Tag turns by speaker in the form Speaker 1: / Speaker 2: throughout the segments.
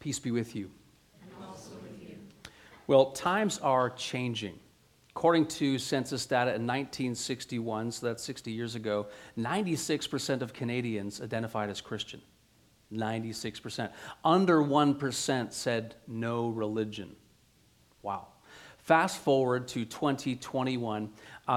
Speaker 1: Peace be with you.
Speaker 2: And also with you.
Speaker 1: Well, times are changing. According to census data in 1961, so that's 60 years ago, 96% of Canadians identified as Christian. 96%. Under 1% said no religion. Wow. Fast forward to 2021,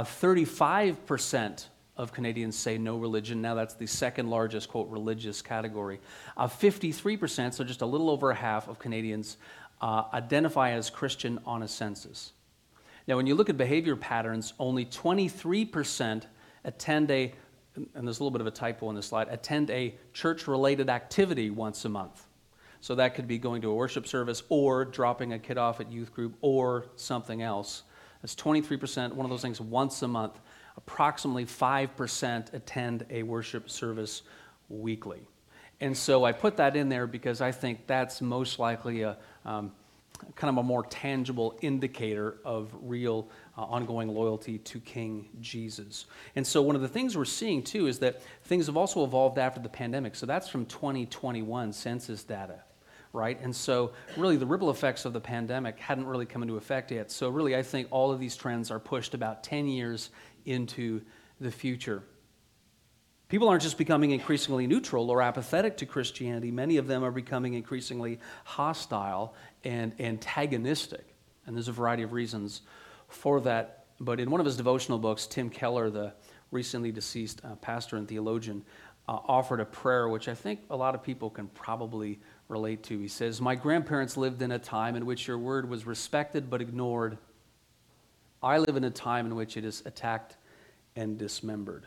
Speaker 1: 35% of Canadians say no religion. Now that's the second largest, quote, religious category. 53%, so just a little over half of Canadians identify as Christian on a census. Now when you look at behavior patterns, only 23% attend and there's a little bit of a typo on this slide, attend a church-related activity once a month. So that could be going to a worship service or dropping a kid off at youth group or something else. That's 23%, one of those things once a month. Approximately 5% attend a worship service weekly. And so I put that in there because I think that's most likely a kind of a more tangible indicator of real ongoing loyalty to King Jesus. And so one of the things we're seeing too is that things have also evolved after the pandemic. So that's from 2021 census data, right? And so really the ripple effects of the pandemic hadn't really come into effect yet. So really I think all of these trends are pushed about 10 years into the future. People aren't just becoming increasingly neutral or apathetic to Christianity. Many of them are becoming increasingly hostile and antagonistic. And there's a variety of reasons for that. But in one of his devotional books, Tim Keller, the recently deceased pastor and theologian, offered a prayer which I think a lot of people can probably relate to. He says, "My grandparents lived in a time in which your word was respected but ignored. I live in a time in which it is attacked and dismembered."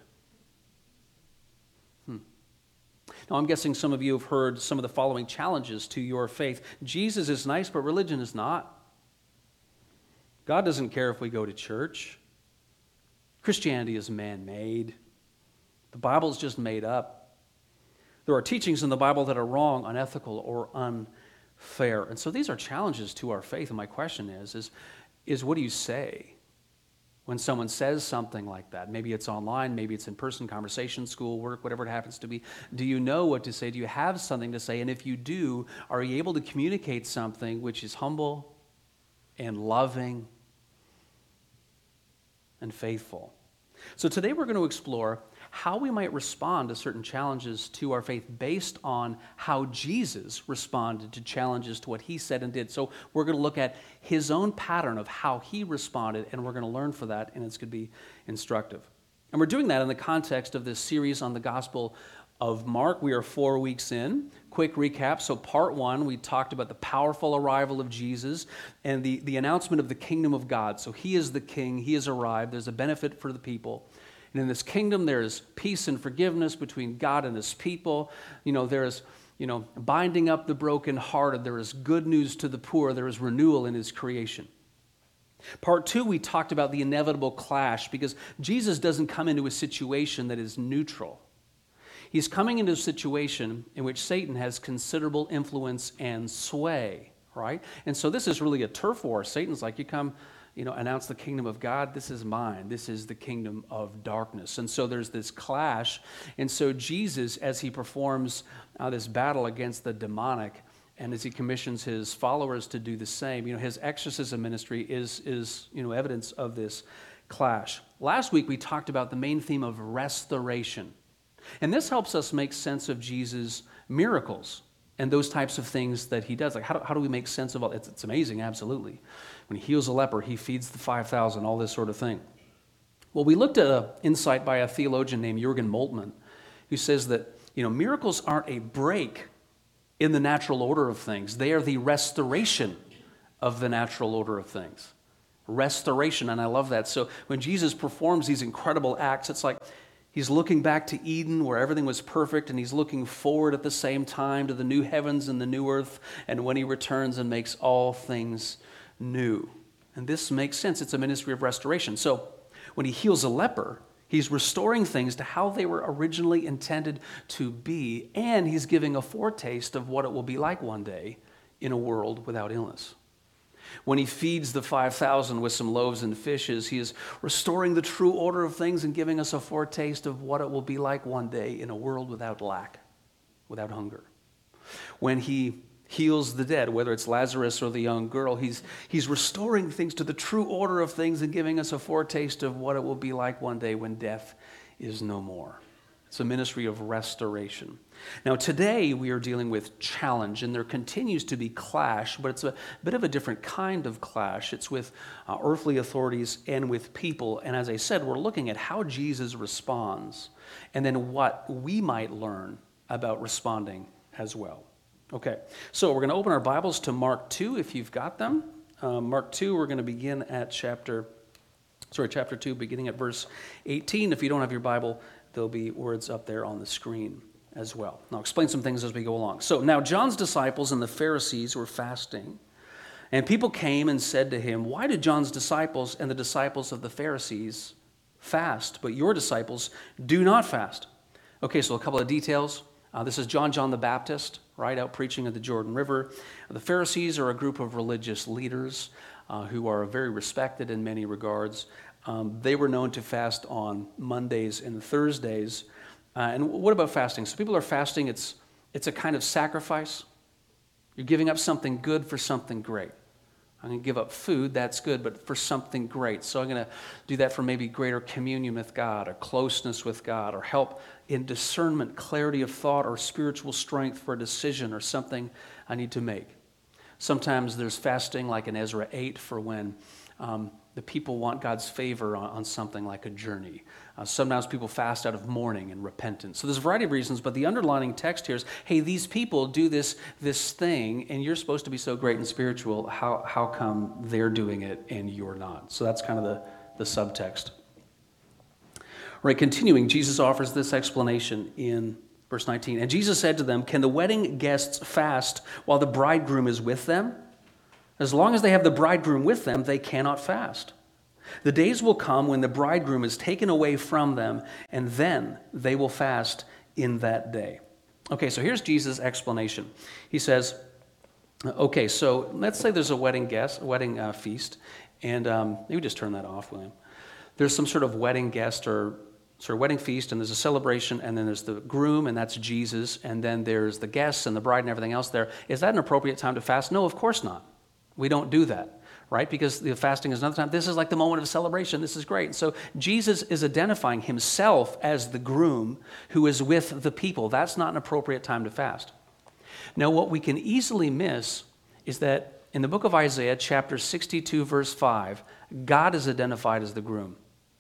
Speaker 1: Now, I'm guessing some of you have heard some of the following challenges to your faith. Jesus is nice, but religion is not. God doesn't care if we go to church. Christianity is man-made. The Bible is just made up. There are teachings in the Bible that are wrong, unethical, or unfair. And so these are challenges to our faith. And my question is what do you say when someone says something like that? Maybe it's online, maybe it's in person, conversation, school, work, whatever it happens to be. Do you know what to say? Do you have something to say? And if you do, are you able to communicate something which is humble and loving and faithful? So today we're going to explore how we might respond to certain challenges to our faith based on how Jesus responded to challenges to what he said and did. So we're going to look at his own pattern of how he responded, and we're going to learn from that, and it's going to be instructive. And we're doing that in the context of this series on the Gospel of Mark. We are 4 weeks in. Quick recap. So part 1, we talked about the powerful arrival of Jesus and the announcement of the kingdom of God. So he is the king. He has arrived. There's a benefit for the people. And in this kingdom, there is peace and forgiveness between God and his people. There is, binding up the brokenhearted. There is good news to the poor. There is renewal in his creation. Part 2, we talked about the inevitable clash because Jesus doesn't come into a situation that is neutral. He's coming into a situation in which Satan has considerable influence and sway, right? And so this is really a turf war. Satan's like, you come, announce the kingdom of God. This is mine. This is the kingdom of darkness. And so there's this clash. And so Jesus, as he performs this battle against the demonic, and as he commissions his followers to do the same, his exorcism ministry is evidence of this clash. Last week we talked about the main theme of restoration. And this helps us make sense of Jesus' miracles and those types of things that he does. Like, how do we make sense of all? It's amazing, absolutely. When he heals a leper, he feeds the 5,000, all this sort of thing. Well, we looked at an insight by a theologian named Jürgen Moltmann, who says that, miracles aren't a break in the natural order of things. They are the restoration of the natural order of things. Restoration, and I love that. So when Jesus performs these incredible acts, it's like he's looking back to Eden where everything was perfect, and he's looking forward at the same time to the new heavens and the new earth, and when he returns and makes all things new. And this makes sense. It's a ministry of restoration. So when he heals a leper, he's restoring things to how they were originally intended to be, and he's giving a foretaste of what it will be like one day in a world without illness. When he feeds the 5,000 with some loaves and fishes, he is restoring the true order of things and giving us a foretaste of what it will be like one day in a world without lack, without hunger. When he heals the dead, whether it's Lazarus or the young girl. He's restoring things to the true order of things and giving us a foretaste of what it will be like one day when death is no more. It's a ministry of restoration. Now, today we are dealing with challenge, and there continues to be clash, but it's a bit of a different kind of clash. It's with earthly authorities and with people. And as I said, we're looking at how Jesus responds and then what we might learn about responding as well. Okay, so we're going to open our Bibles to Mark 2 if you've got them. Mark 2, we're going to begin at chapter 2, beginning at verse 18. If you don't have your Bible, there'll be words up there on the screen as well. I'll explain some things as we go along. So now John's disciples and the Pharisees were fasting, and people came and said to him, "Why did John's disciples and the disciples of the Pharisees fast, but your disciples do not fast?" Okay, so a couple of details. This is John the Baptist, right, out preaching at the Jordan River. The Pharisees are a group of religious leaders who are very respected in many regards. They were known to fast on Mondays and Thursdays. And what about fasting? So people are fasting. It's a kind of sacrifice. You're giving up something good for something great. I'm going to give up food, that's good, but for something great. So I'm going to do that for maybe greater communion with God or closeness with God or help in discernment, clarity of thought, or spiritual strength for a decision or something I need to make. Sometimes there's fasting like in Ezra 8 for when the people want God's favor on something like a journey. Sometimes people fast out of mourning and repentance. So there's a variety of reasons, but the underlining text here is, hey, these people do this thing, and you're supposed to be so great and spiritual. How come they're doing it and you're not? So that's kind of the subtext. Right, continuing, Jesus offers this explanation in verse 19. And Jesus said to them, "Can the wedding guests fast while the bridegroom is with them? As long as they have the bridegroom with them, they cannot fast. The days will come when the bridegroom is taken away from them, and then they will fast in that day." Okay, so here's Jesus' explanation. He says, okay, so let's say there's a wedding feast, and maybe just turn that off, William. There's some sort of wedding guest or sort of wedding feast, and there's a celebration, and then there's the groom, and that's Jesus, and then there's the guests and the bride and everything else there. Is that an appropriate time to fast? No, of course not. We don't do that, right? Because the fasting is another time. This is like the moment of celebration. This is great. So Jesus is identifying himself as the groom who is with the people. That's not an appropriate time to fast. Now, what we can easily miss is that in the book of Isaiah, chapter 62, verse 5, God is identified as the groom.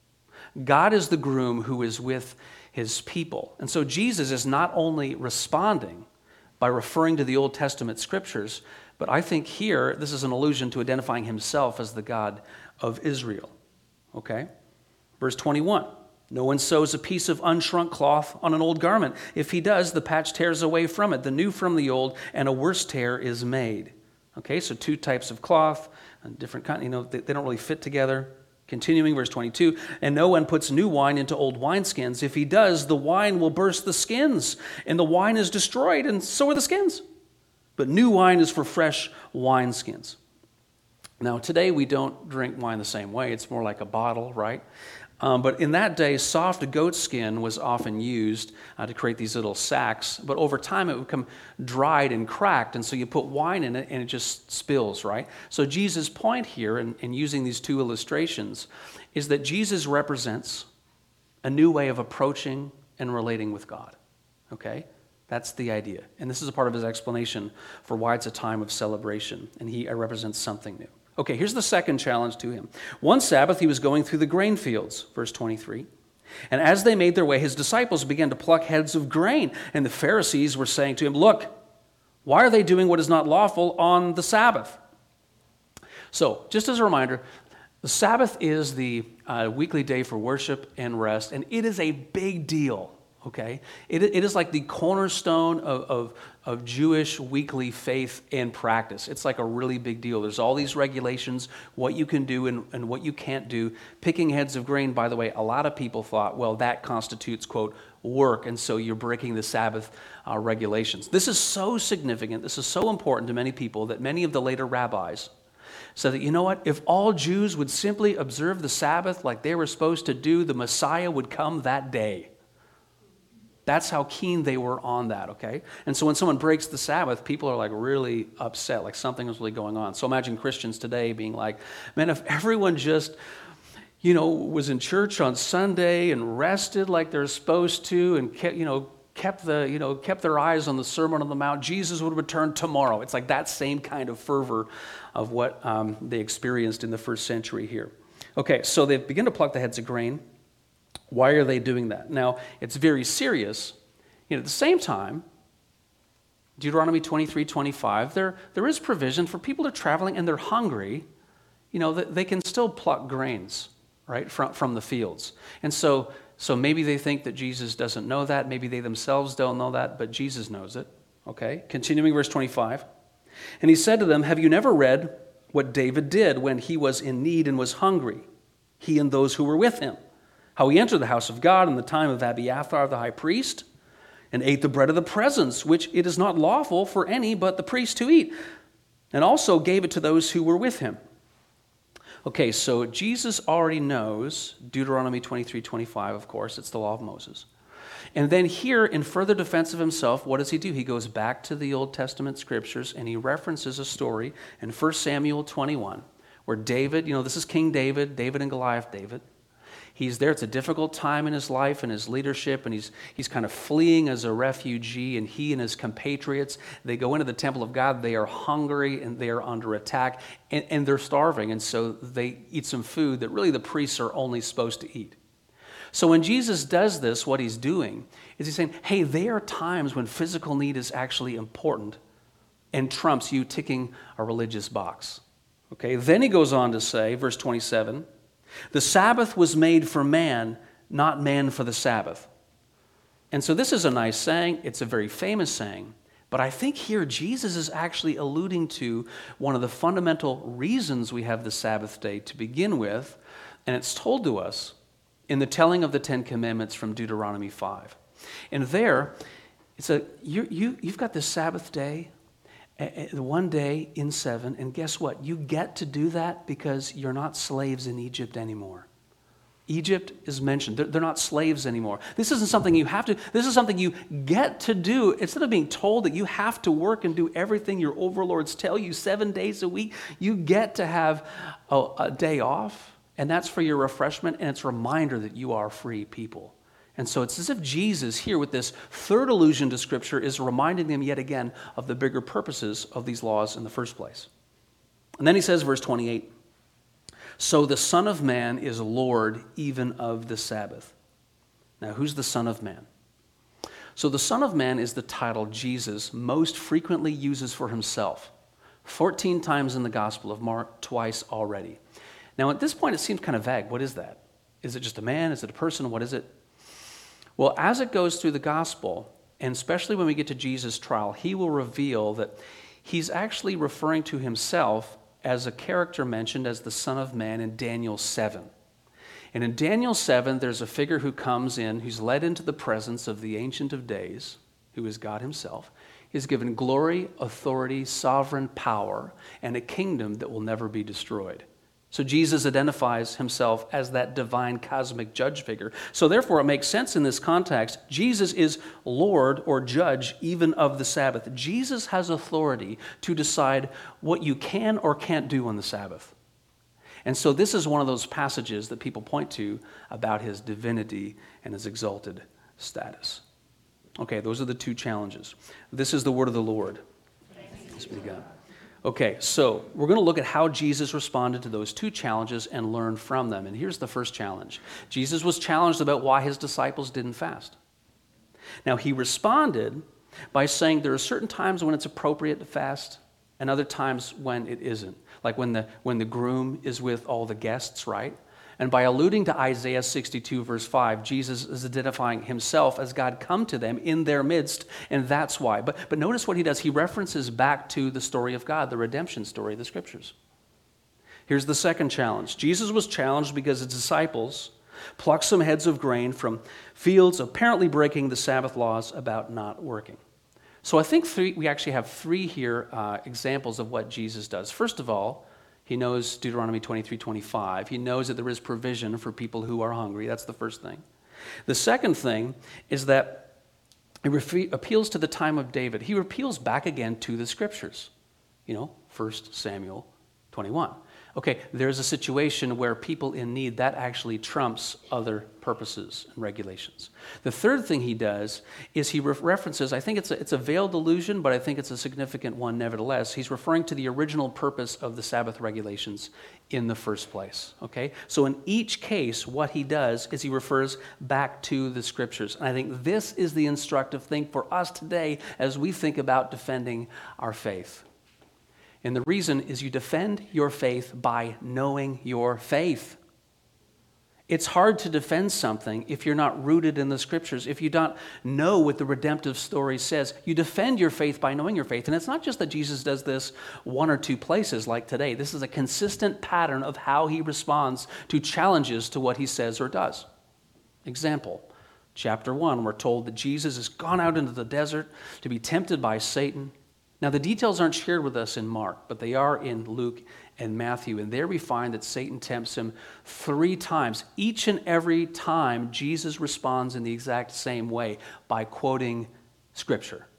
Speaker 1: God is the groom who is with his people. And so Jesus is not only responding by referring to the Old Testament scriptures, but I think here this is an allusion to identifying himself as the God of Israel. Okay? Verse 21, "No one sews a piece of unshrunk cloth on an old garment. If he does, the patch tears away from it, the new from the old, and a worse tear is made." Okay, so two types of cloth, different kind, they don't really fit together. Continuing, verse 22, "And no one puts new wine into old wineskins. If he does, the wine will burst the skins, and the wine is destroyed, and so are the skins. But new wine is for fresh wineskins." Now, today we don't drink wine the same way. It's more like a bottle, right? But in that day, soft goat skin was often used to create these little sacks. But over time, it would become dried and cracked. And so you put wine in it, and it just spills, right? So Jesus' point here, in using these two illustrations, is that Jesus represents a new way of approaching and relating with God, okay? That's the idea. And this is a part of his explanation for why it's a time of celebration. And he represents something new. Okay, here's the second challenge to him. One Sabbath, he was going through the grain fields, verse 23. "And as they made their way, his disciples began to pluck heads of grain. And the Pharisees were saying to him, 'Look, why are they doing what is not lawful on the Sabbath?'" So, just as a reminder, the Sabbath is the weekly day for worship and rest, and it is a big deal. Okay, it is like the cornerstone of Jewish weekly faith and practice. It's like a really big deal. There's all these regulations, what you can do and what you can't do. Picking heads of grain, by the way, a lot of people thought, well, that constitutes, quote, work, and so you're breaking the Sabbath regulations. This is so significant, this is so important to many people that many of the later rabbis said that, you know what, if all Jews would simply observe the Sabbath like they were supposed to do, the Messiah would come that day. That's how keen they were on that, okay? And so when someone breaks the Sabbath, people are like really upset, like something is really going on. So imagine Christians today being like, man, if everyone just, was in church on Sunday and rested like they're supposed to and kept their eyes on the Sermon on the Mount, Jesus would return tomorrow. It's like that same kind of fervor of what they experienced in the first century here. Okay, so they begin to pluck the heads of grain. Why are they doing that? Now, it's very serious. At the same time, Deuteronomy 23:25, there is provision for people who are traveling and they're hungry. They can still pluck grains, right, from the fields. And so maybe they think that Jesus doesn't know that. Maybe they themselves don't know that, but Jesus knows it. Okay, continuing verse 25. And he said to them, have you never read what David did when he was in need and was hungry, he and those who were with him? How he entered the house of God in the time of Abiathar the high priest, and ate the bread of the presence, which it is not lawful for any but the priest to eat, and also gave it to those who were with him. Okay, so Jesus already knows Deuteronomy 23:25, of course, it's the law of Moses. And then here, in further defense of himself, what does he do? He goes back to the Old Testament scriptures, and he references a story in 1 Samuel 21, where David, this is King David and Goliath David. He's there. It's a difficult time in his life and his leadership, and he's kind of fleeing as a refugee, and he and his compatriots, they go into the temple of God. They are hungry, and they are under attack, and they're starving, and so they eat some food that really the priests are only supposed to eat. So when Jesus does this, what he's doing is he's saying, hey, there are times when physical need is actually important and trumps you ticking a religious box. Okay, then he goes on to say, verse 27, the Sabbath was made for man, not man for the Sabbath. And so this is a nice saying. It's a very famous saying. But I think here Jesus is actually alluding to one of the fundamental reasons we have the Sabbath day to begin with. And it's told to us in the telling of the Ten Commandments from Deuteronomy 5. And there, you've got this Sabbath day, one day in 7, and guess what? You get to do that because you're not slaves in Egypt anymore. Egypt is mentioned. They're not slaves anymore. This isn't something you have to, this is something you get to do. Instead of being told that you have to work and do everything your overlords tell you 7 days a week, you get to have a day off, and that's for your refreshment, and it's a reminder that you are free people. And so it's as if Jesus here with this third allusion to Scripture is reminding them yet again of the bigger purposes of these laws in the first place. And then he says, verse 28, so the Son of Man is Lord even of the Sabbath. Now, who's the Son of Man? So the Son of Man is the title Jesus most frequently uses for himself. 14 times in the Gospel of Mark, twice already. Now, at this point, it seems kind of vague. What is that? Is it just a man? Is it a person? What is it? Well, as it goes through the gospel, and especially when we get to Jesus' trial, he will reveal that he's actually referring to himself as a character mentioned as the Son of Man in Daniel 7. And in Daniel 7, there's a figure who comes in, who's led into the presence of the Ancient of Days, who is God himself. He's given glory, authority, sovereign power, and a kingdom that will never be destroyed. So Jesus identifies himself as that divine cosmic judge figure. So therefore, it makes sense in this context. Jesus is Lord or judge even of the Sabbath. Jesus has authority to decide what you can or can't do on the Sabbath. And so this is one of those passages that people point to about his divinity and his exalted status. Okay, those are the two challenges. This is the word of the Lord. Thanks be to God. Okay, so we're going to look at how Jesus responded to those two challenges and learn from them. And here's the first challenge. Jesus was challenged about why his disciples didn't fast. Now, he responded by saying there are certain times when it's appropriate to fast and other times when it isn't. Like when the groom is with all the guests, right? And by alluding to Isaiah 62, verse 5, Jesus is identifying himself as God come to them in their midst, and that's why. But notice what he does. He references back to the story of God, the redemption story of the Scriptures. Here's the second challenge. Jesus was challenged because his disciples plucked some heads of grain from fields, apparently breaking the Sabbath laws about not working. So I think we actually have three here examples of what Jesus does. First of all, he knows Deuteronomy 23:25. He knows that there is provision for people who are hungry. That's the first thing. The second thing is that He appeals to the time of David. He appeals back again to the scriptures. 1 Samuel 21. Okay, there's a situation where people in need, that actually trumps other purposes and regulations. The third thing he does is he references, I think it's a veiled allusion, but I think it's a significant one nevertheless. He's referring to the original purpose of the Sabbath regulations in the first place. Okay, so in each case, what he does is he refers back to the scriptures. And I think this is the instructive thing for us today as we think about defending our faith. And the reason is you defend your faith by knowing your faith. It's hard to defend something if you're not rooted in the scriptures, if you don't know what the redemptive story says. You defend your faith by knowing your faith. And it's not just that Jesus does this one or two places like today. This is a consistent pattern of how he responds to challenges to what he says or does. Example, chapter 1, we're told that Jesus has gone out into the desert to be tempted by Satan. Now, the details aren't shared with us in Mark, but they are in Luke and Matthew. And there we find that Satan tempts him 3 times. Each and every time, Jesus responds in the exact same way by quoting Scripture.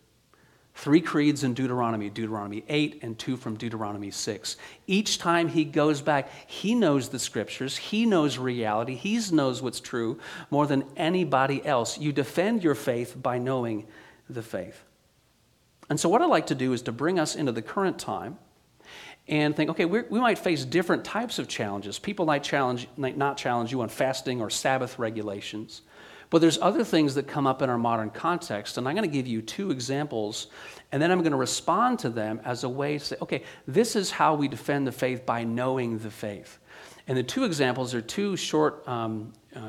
Speaker 1: 3 creeds in Deuteronomy 8, and 2 from Deuteronomy 6. Each time he goes back, he knows the Scriptures, he knows reality, he knows what's true more than anybody else. You defend your faith by knowing the faith. And so what I'd like to do is to bring us into the current time and think, okay, we might face different types of challenges. People might not challenge you on fasting or Sabbath regulations, but there's other things that come up in our modern context, and I'm going to give you 2 examples, and then I'm going to respond to them as a way to say, okay, this is how we defend the faith by knowing the faith. And the 2 examples are 2 short-form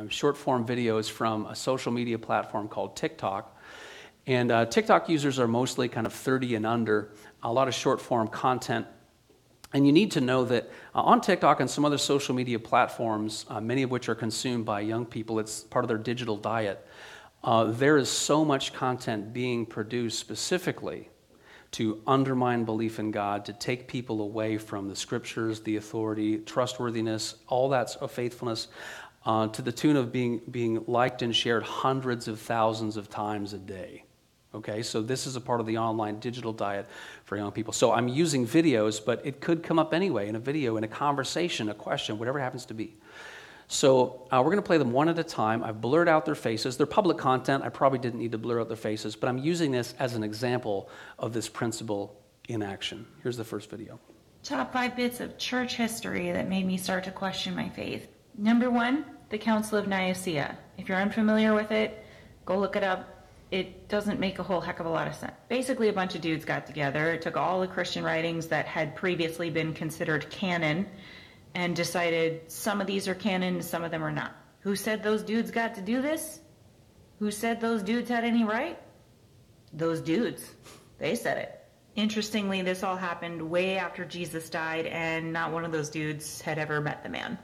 Speaker 1: videos from a social media platform called TikTok. And TikTok users are mostly kind of 30 and under, a lot of short-form content. And you need to know that on TikTok and some other social media platforms, many of which are consumed by young people, it's part of their digital diet, there is so much content being produced specifically to undermine belief in God, to take people away from the scriptures, the authority, trustworthiness, all that's of faithfulness, to the tune of being liked and shared hundreds of thousands of times a day. Okay, so this is a part of the online digital diet for young people. So I'm using videos, but it could come up anyway in a video, in a conversation, a question, whatever it happens to be. So we're going to play them one at a time. I've blurred out their faces. They're public content. I probably didn't need to blur out their faces, but I'm using this as an example of this principle in action. Here's the first video.
Speaker 2: Top 5 bits of church history that made me start to question my faith. Number 1, the Council of Nicaea. If you're unfamiliar with it, go look it up. It doesn't make a whole heck of a lot of sense. Basically, a bunch of dudes got together, took all the Christian writings that had previously been considered canon, and decided some of these are canon, some of them are not. Who said those dudes got to do this? Who said those dudes had any right? Those dudes. They said it. Interestingly, this all happened way after Jesus died, and not one of those dudes had ever met the man.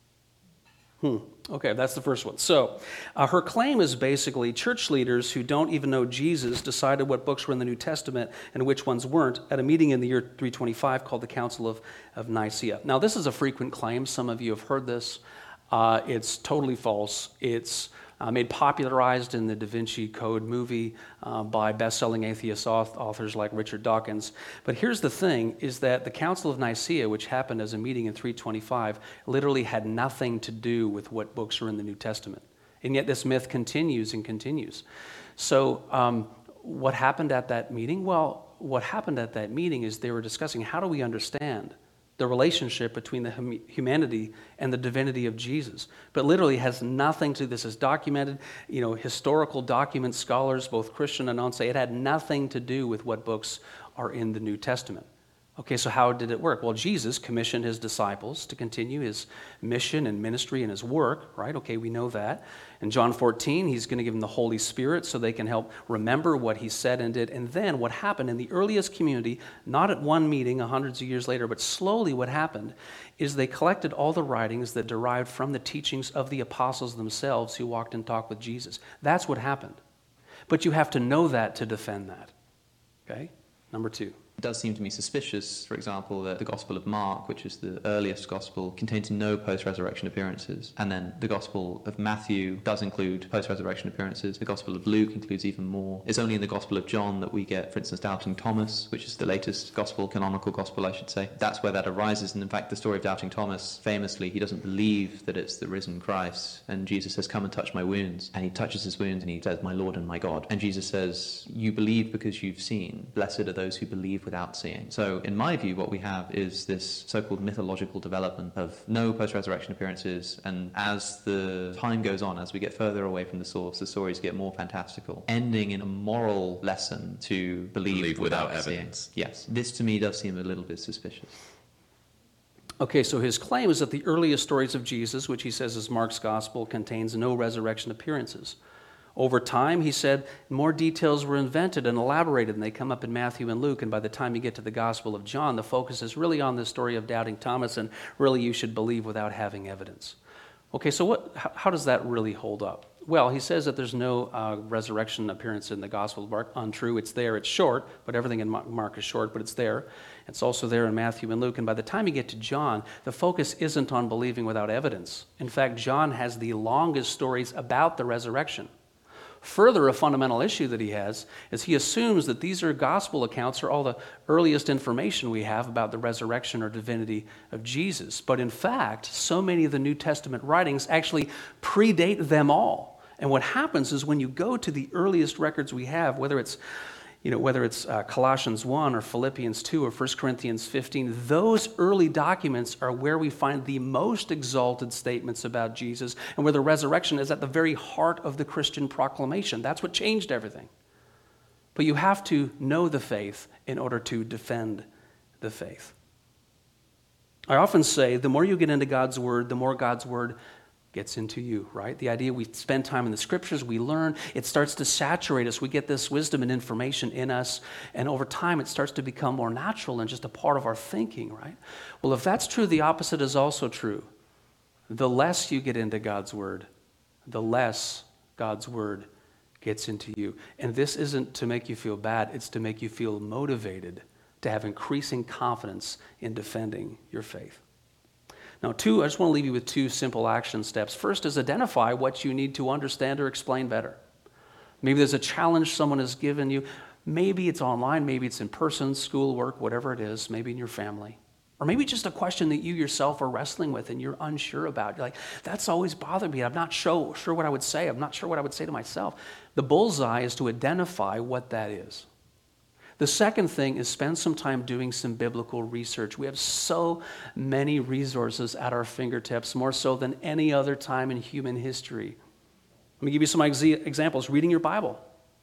Speaker 1: Okay, that's the first one. So her claim is basically church leaders who don't even know Jesus decided what books were in the New Testament and which ones weren't at a meeting in the year 325 called the Council of Nicaea. Now, this is a frequent claim. Some of you have heard this. It's totally false. It's made popularized in the Da Vinci Code movie by best-selling atheist authors like Richard Dawkins. But here's the thing, is that the Council of Nicaea, which happened as a meeting in 325, literally had nothing to do with what books are in the New Testament. And yet this myth continues and continues. So what happened at that meeting? Well, what happened at that meeting is they were discussing how do we understand the relationship between the humanity and the divinity of Jesus. But literally has nothing to this. Is documented, historical documents, scholars, both Christian and non, say it had nothing to do with what books are in the New Testament. Okay, so how did it work? Well, Jesus commissioned his disciples to continue his mission and ministry and his work, right? Okay, we know that. In John 14, he's going to give them the Holy Spirit so they can help remember what he said and did. And then what happened in the earliest community, not at one meeting hundreds of years later, but slowly what happened is they collected all the writings that derived from the teachings of the apostles themselves who walked and talked with Jesus. That's what happened. But you have to know that to defend that. Okay? Number 2.
Speaker 3: It does seem to me suspicious, for example, that the Gospel of Mark, which is the earliest Gospel, contains no post-resurrection appearances. And then the Gospel of Matthew does include post-resurrection appearances. The Gospel of Luke includes even more. It's only in the Gospel of John that we get, for instance, Doubting Thomas, which is the latest Gospel, canonical Gospel, I should say. That's where that arises. And in fact, the story of Doubting Thomas, famously, he doesn't believe that it's the risen Christ. And Jesus says, "Come and touch my wounds." And he touches his wounds and he says, "My Lord and my God." And Jesus says, "You believe because you've seen. Blessed are those who believe without seeing." So in my view, what we have is this so-called mythological development of no post-resurrection appearances, and as the time goes on, as we get further away from the source, the stories get more fantastical, ending in a moral lesson to believe without evidence. Seeing. Yes, this to me does seem a little bit suspicious.
Speaker 1: Okay, so his claim is that the earliest stories of Jesus, which he says is Mark's gospel, contains no resurrection appearances. Over time, he said, more details were invented and elaborated, and they come up in Matthew and Luke, and by the time you get to the Gospel of John, the focus is really on the story of Doubting Thomas, and really you should believe without having evidence. Okay, so how does that really hold up? Well, he says that there's no resurrection appearance in the Gospel of Mark. Untrue, it's there, it's short, but everything in Mark is short, but it's there. It's also there in Matthew and Luke, and by the time you get to John, the focus isn't on believing without evidence. In fact, John has the longest stories about the resurrection. Further, a fundamental issue that he has is he assumes that these are gospel accounts or all the earliest information we have about the resurrection or divinity of Jesus. But in fact, so many of the New Testament writings actually predate them all. And what happens is when you go to the earliest records we have, whether it's Colossians 1 or Philippians 2 or 1 Corinthians 15, those early documents are where we find the most exalted statements about Jesus and where the resurrection is at the very heart of the Christian proclamation. That's what changed everything. But you have to know the faith in order to defend the faith. I often say the more you get into God's Word, the more God's Word gets into you, right? The idea we spend time in the scriptures, we learn, it starts to saturate us. We get this wisdom and information in us, and over time it starts to become more natural and just a part of our thinking, right? Well, if that's true, the opposite is also true. The less you get into God's Word, the less God's Word gets into you. And this isn't to make you feel bad, it's to make you feel motivated to have increasing confidence in defending your faith. Now, I just want to leave you with 2 simple action steps. First is identify what you need to understand or explain better. Maybe there's a challenge someone has given you. Maybe it's online, maybe it's in person, school, work, whatever it is, maybe in your family. Or maybe just a question that you yourself are wrestling with and you're unsure about. You're like, that's always bothered me. I'm not sure what I would say. I'm not sure what I would say to myself. The bullseye is to identify what that is. The second thing is spend some time doing some biblical research. We have so many resources at our fingertips, more so than any other time in human history. Let me give you some examples. Reading your Bible.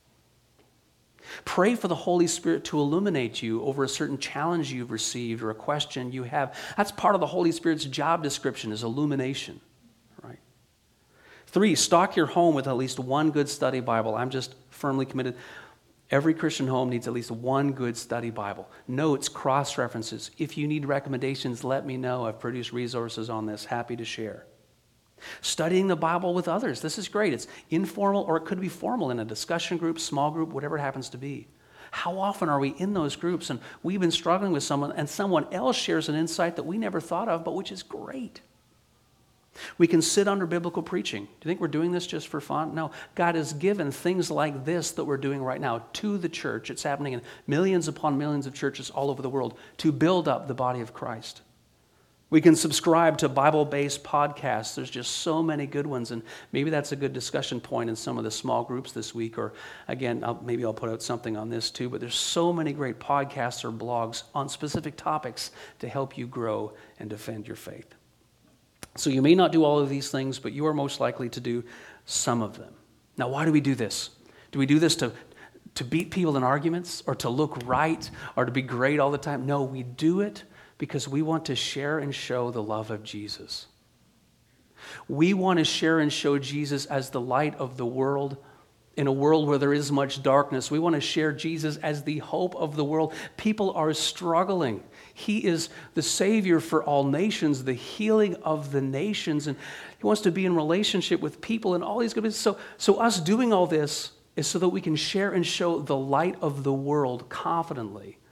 Speaker 1: Pray for the Holy Spirit to illuminate you over a certain challenge you've received or a question you have. That's part of the Holy Spirit's job description, is illumination. Right? 3, stock your home with at least one good study Bible. I'm just firmly committed. Every Christian home needs at least one good study Bible. Notes, cross-references. If you need recommendations, let me know. I've produced resources on this. Happy to share. Studying the Bible with others. This is great. It's informal or it could be formal in a discussion group, small group, whatever it happens to be. How often are we in those groups and we've been struggling with someone and someone else shares an insight that we never thought of, but which is great? We can sit under biblical preaching. Do you think we're doing this just for fun? No. God has given things like this that we're doing right now to the church. It's happening in millions upon millions of churches all over the world to build up the body of Christ. We can subscribe to Bible-based podcasts. There's just so many good ones, and maybe that's a good discussion point in some of the small groups this week, or again, maybe I'll put out something on this too, but there's so many great podcasts or blogs on specific topics to help you grow and defend your faith. So you may not do all of these things, but you are most likely to do some of them. Now, why do we do this? Do we do this to beat people in arguments or to look right or to be great all the time? No, we do it because we want to share and show the love of Jesus. We want to share and show Jesus as the light of the world in a world where there is much darkness. We want to share Jesus as the hope of the world. People are struggling. He is the Savior for all nations, the healing of the nations, and He wants to be in relationship with people and all these good things. So us doing all this is so that we can share and show the light of the world confidently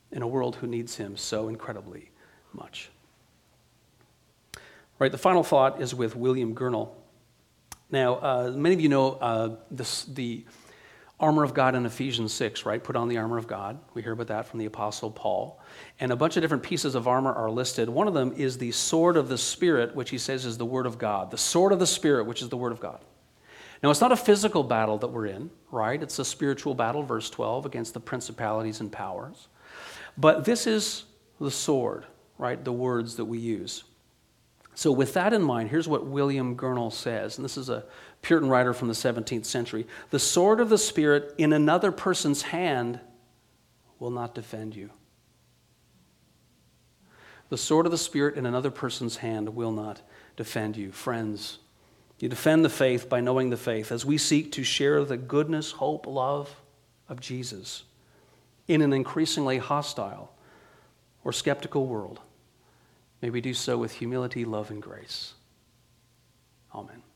Speaker 1: in a world who needs him so incredibly much. Right, the final thought is with William Gurnall. Now, many of you know the armor of God in Ephesians 6, right? Put on the armor of God. We hear about that from the Apostle Paul. And a bunch of different pieces of armor are listed. One of them is the sword of the Spirit, which he says is the Word of God. The sword of the Spirit, which is the Word of God. Now, it's not a physical battle that we're in, right? It's a spiritual battle, verse 12, against the principalities and powers. But this is the sword, right? The words that we use. So with that in mind, here's what William Gurnall says, and this is a Puritan writer from the 17th century. The sword of the Spirit in another person's hand will not defend you. The sword of the Spirit in another person's hand will not defend you. Friends, you defend the faith by knowing the faith as we seek to share the goodness, hope, love of Jesus in an increasingly hostile or skeptical world. May we do so with humility, love, and grace. Amen.